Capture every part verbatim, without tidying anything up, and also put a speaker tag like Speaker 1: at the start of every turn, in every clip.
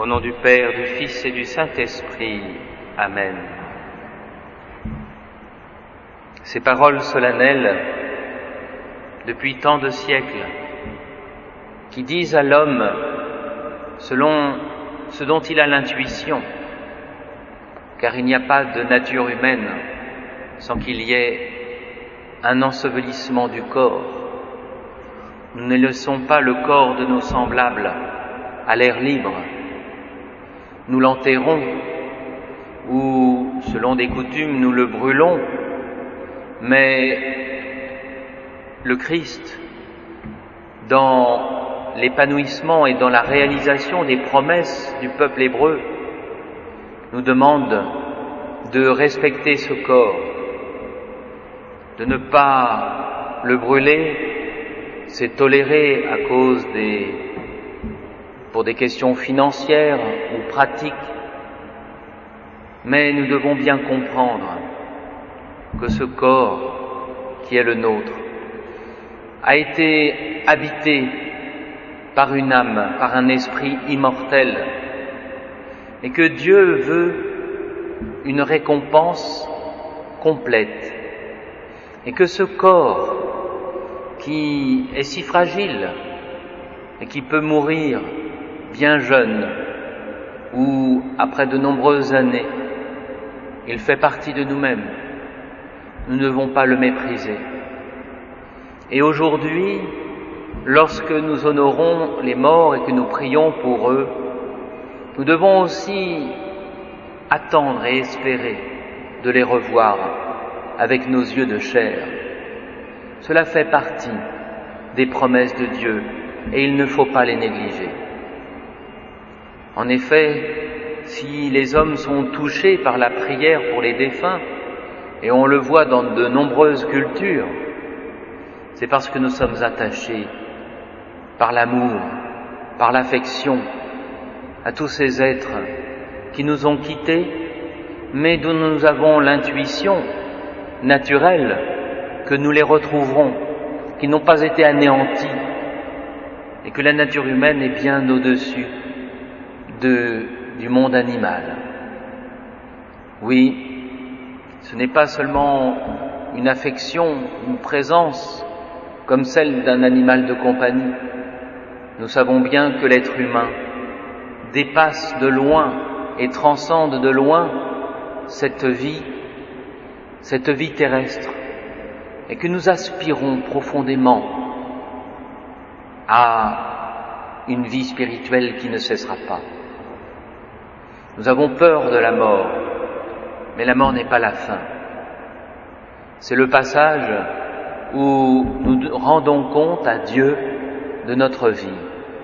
Speaker 1: Au nom du Père, du Fils et du Saint-Esprit. Amen. Ces paroles solennelles, depuis tant de siècles, qui disent à l'homme, selon ce dont il a l'intuition, car il n'y a pas de nature humaine sans qu'il y ait un ensevelissement du corps. Nous ne laissons pas le corps de nos semblables à l'air libre. Nous l'enterrons ou, selon des coutumes, nous le brûlons, mais le Christ, dans l'épanouissement et dans la réalisation des promesses du peuple hébreu, nous demande de respecter ce corps, de ne pas le brûler, c'est toléré à cause des, pour des questions financières ou pratiques, mais nous devons bien comprendre que ce corps qui est le nôtre a été habité par une âme, par un esprit immortel, et que Dieu veut une récompense complète, et que ce corps qui est si fragile et qui peut mourir bien jeune ou après de nombreuses années, il fait partie de nous-mêmes. Nous ne devons pas le mépriser. Et aujourd'hui, lorsque nous honorons les morts et que nous prions pour eux, nous devons aussi attendre et espérer de les revoir avec nos yeux de chair. Cela fait partie des promesses de Dieu et il ne faut pas les négliger. En effet, si les hommes sont touchés par la prière pour les défunts, et on le voit dans de nombreuses cultures, c'est parce que nous sommes attachés par l'amour, par l'affection à tous ces êtres qui nous ont quittés, mais dont nous avons l'intuition naturelle que nous les retrouverons, qui n'ont pas été anéantis, et que la nature humaine est bien au-dessus de, du monde animal. Oui, ce n'est pas seulement une affection, une présence comme celle d'un animal de compagnie. Nous savons bien que l'être humain dépasse de loin et transcende de loin cette vie, cette vie terrestre, et que nous aspirons profondément à une vie spirituelle qui ne cessera pas. Nous avons peur de la mort, mais la mort n'est pas la fin. C'est le passage où nous rendons compte à Dieu de notre vie.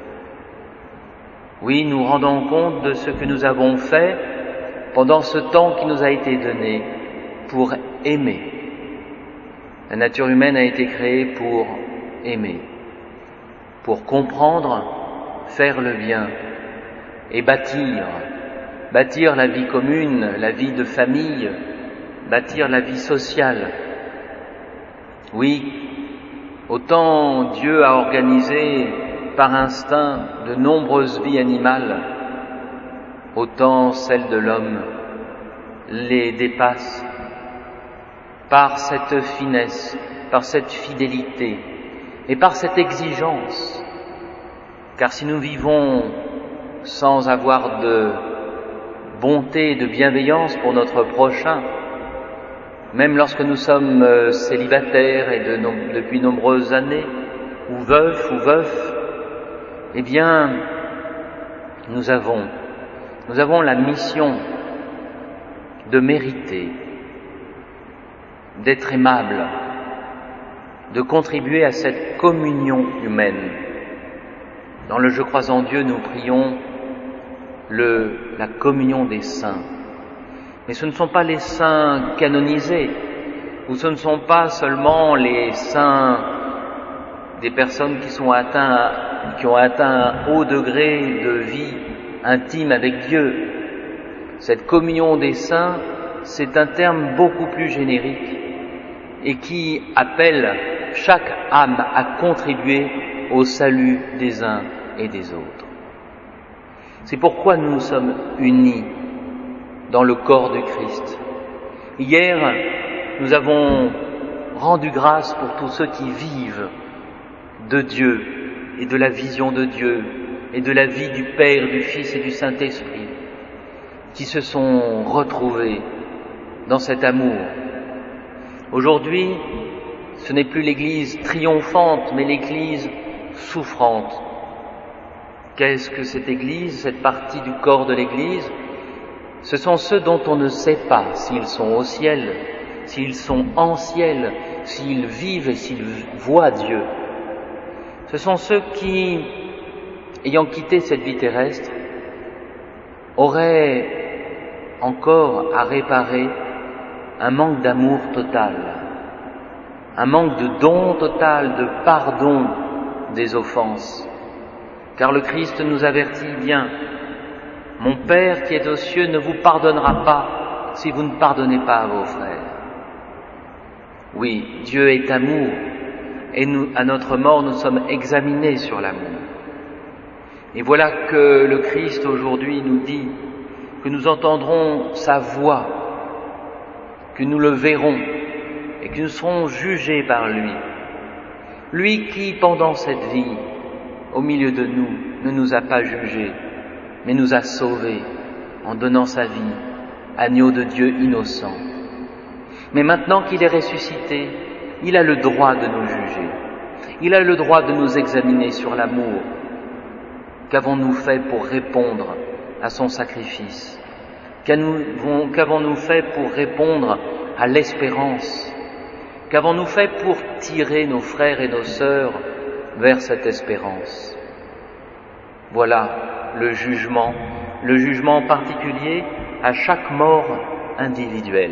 Speaker 1: Oui, nous rendons compte de ce que nous avons fait pendant ce temps qui nous a été donné pour aimer. La nature humaine a été créée pour aimer, pour comprendre, faire le bien et bâtir, bâtir la vie commune, la vie de famille, bâtir la vie sociale. Oui, autant Dieu a organisé par instinct de nombreuses vies animales, autant celle de l'homme les dépasse par cette finesse, par cette fidélité et par cette exigence. Car si nous vivons sans avoir de bonté et de bienveillance pour notre prochain, même lorsque nous sommes célibataires et de no- depuis nombreuses années, ou veufs ou veufs, eh bien, nous avons, nous avons la mission de mériter, d'être aimables, de contribuer à cette communion humaine. Dans le Je crois en Dieu, nous prions le, la communion des saints. Mais ce ne sont pas les saints canonisés, ou ce ne sont pas seulement les saints des personnes qui sont atteints, qui ont atteint un haut degré de vie intime avec Dieu. Cette communion des saints, c'est un terme beaucoup plus générique et qui appelle chaque âme à contribuer au salut des uns et des autres. C'est pourquoi nous sommes unis dans le corps du Christ. Hier, nous avons rendu grâce pour tous ceux qui vivent de Dieu et de la vision de Dieu et de la vie du Père, du Fils et du Saint-Esprit, qui se sont retrouvés dans cet amour. Aujourd'hui, ce n'est plus l'Église triomphante, mais l'Église souffrante. Qu'est-ce que cette Église, cette partie du corps de l'Église? Ce sont ceux dont on ne sait pas s'ils sont au ciel, s'ils sont en ciel, s'ils vivent et s'ils voient Dieu. Ce sont ceux qui, ayant quitté cette vie terrestre, auraient encore à réparer un manque d'amour total, un manque de don total, de pardon des offenses. Car le Christ nous avertit bien, « Mon Père qui est aux cieux ne vous pardonnera pas si vous ne pardonnez pas à vos frères. » Oui, Dieu est amour, et nous, à notre mort, nous sommes examinés sur l'amour. Et voilà que le Christ aujourd'hui nous dit que nous entendrons sa voix, que nous le verrons et que nous serons jugés par lui. Lui qui, pendant cette vie, au milieu de nous, ne nous a pas jugés, mais nous a sauvés en donnant sa vie, agneau de Dieu innocent. Mais maintenant qu'il est ressuscité, il a le droit de nous juger. Il a le droit de nous examiner sur l'amour. Qu'avons-nous fait pour répondre à son sacrifice? Qu'avons-nous fait pour répondre à l'espérance? Qu'avons-nous fait pour tirer nos frères et nos sœurs vers cette espérance? Voilà le jugement, le jugement particulier à chaque mort individuelle.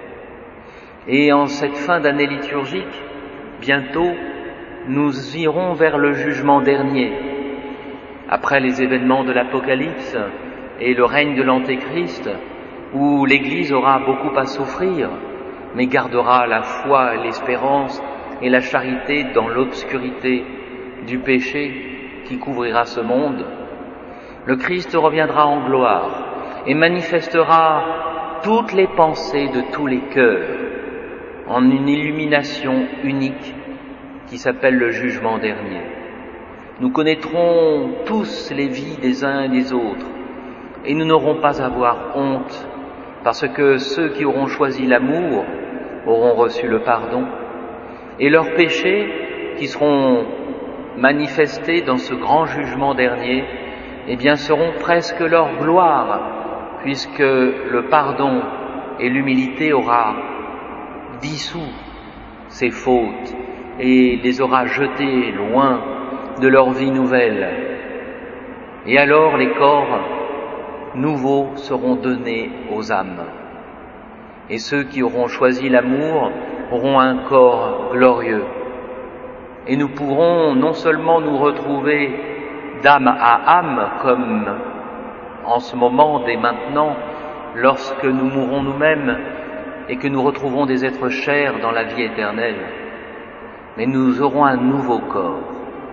Speaker 1: Et en cette fin d'année liturgique, bientôt, nous irons vers le jugement dernier. Après les événements de l'Apocalypse et le règne de l'Antéchrist, où l'Église aura beaucoup à souffrir, mais gardera la foi, l'espérance et la charité dans l'obscurité du péché qui couvrira ce monde, le Christ reviendra en gloire et manifestera toutes les pensées de tous les cœurs en une illumination unique qui s'appelle le jugement dernier. Nous connaîtrons tous les vies des uns et des autres et nous n'aurons pas à avoir honte parce que ceux qui auront choisi l'amour auront reçu le pardon et leurs péchés qui seront manifestés dans ce grand jugement dernier, eh bien seront presque leur gloire puisque le pardon et l'humilité aura dissous ces fautes et les aura jetés loin de leur vie nouvelle. Et alors les corps nouveaux seront donnés aux âmes. Et ceux qui auront choisi l'amour auront un corps glorieux. Et nous pourrons non seulement nous retrouver d'âme à âme, comme en ce moment, dès maintenant, lorsque nous mourrons nous-mêmes et que nous retrouvons des êtres chers dans la vie éternelle, mais nous aurons un nouveau corps.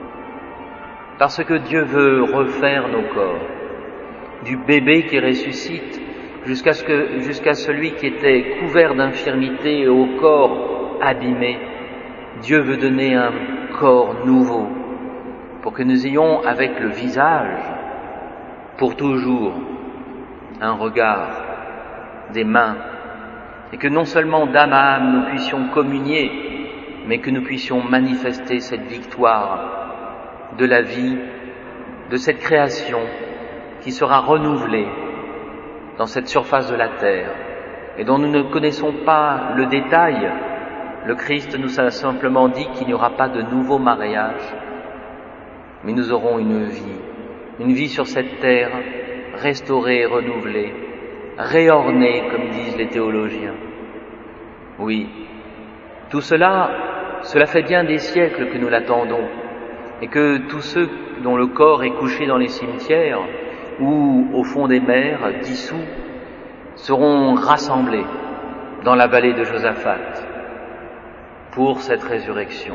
Speaker 1: Parce que Dieu veut refaire nos corps, du bébé qui ressuscite jusqu'à ce que, jusqu'à celui qui était couvert d'infirmité et au corps abîmé. Dieu veut donner un corps nouveau pour que nous ayons avec le visage pour toujours un regard, des mains, et que non seulement d'âme à âme nous puissions communier, mais que nous puissions manifester cette victoire de la vie, de cette création qui sera renouvelée dans cette surface de la terre et dont nous ne connaissons pas le détail. Le Christ nous a simplement dit qu'il n'y aura pas de nouveau mariage, mais nous aurons une vie, une vie sur cette terre restaurée et renouvelée, réornée, comme disent les théologiens. Oui, tout cela, cela fait bien des siècles que nous l'attendons, et que tous ceux dont le corps est couché dans les cimetières ou au fond des mers, dissous, seront rassemblés dans la vallée de Josaphat pour cette résurrection.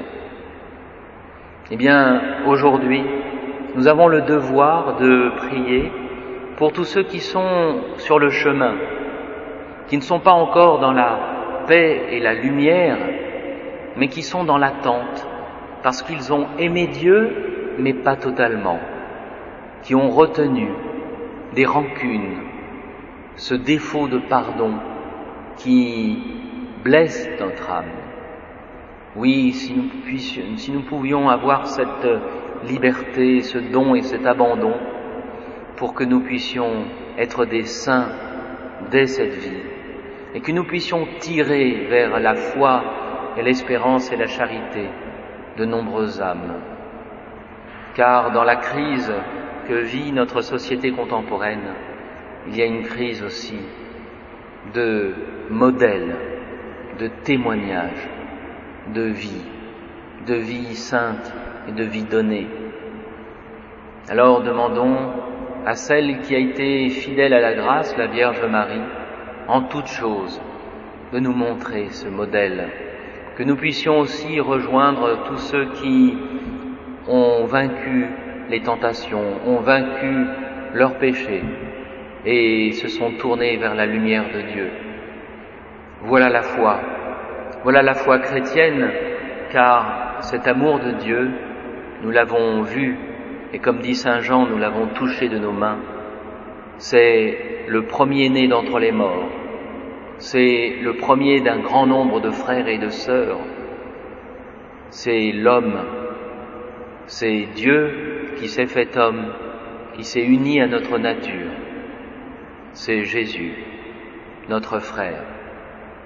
Speaker 1: Eh bien, aujourd'hui, nous avons le devoir de prier pour tous ceux qui sont sur le chemin, qui ne sont pas encore dans la paix et la lumière, mais qui sont dans l'attente, parce qu'ils ont aimé Dieu, mais pas totalement, qui ont retenu des rancunes, ce défaut de pardon qui blesse notre âme. Oui, si nous puissions, si nous pouvions avoir cette liberté, ce don et cet abandon, pour que nous puissions être des saints dès cette vie, et que nous puissions tirer vers la foi et l'espérance et la charité de nombreuses âmes. Car dans la crise que vit notre société contemporaine, il y a une crise aussi de modèles, de témoignages, de vie, de vie sainte et de vie donnée. Alors demandons à celle qui a été fidèle à la grâce, la Vierge Marie, en toutes choses, de nous montrer ce modèle, que nous puissions aussi rejoindre tous ceux qui ont vaincu les tentations, ont vaincu leurs péchés et se sont tournés vers la lumière de Dieu. Voilà la foi, voilà la foi chrétienne, car cet amour de Dieu, nous l'avons vu, et comme dit saint Jean, nous l'avons touché de nos mains. C'est le premier-né d'entre les morts, c'est le premier d'un grand nombre de frères et de sœurs, c'est l'homme, c'est Dieu qui s'est fait homme, qui s'est uni à notre nature, c'est Jésus, notre frère.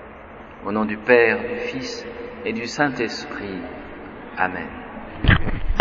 Speaker 1: Au nom du Père, du Fils et du Saint-Esprit. Amen.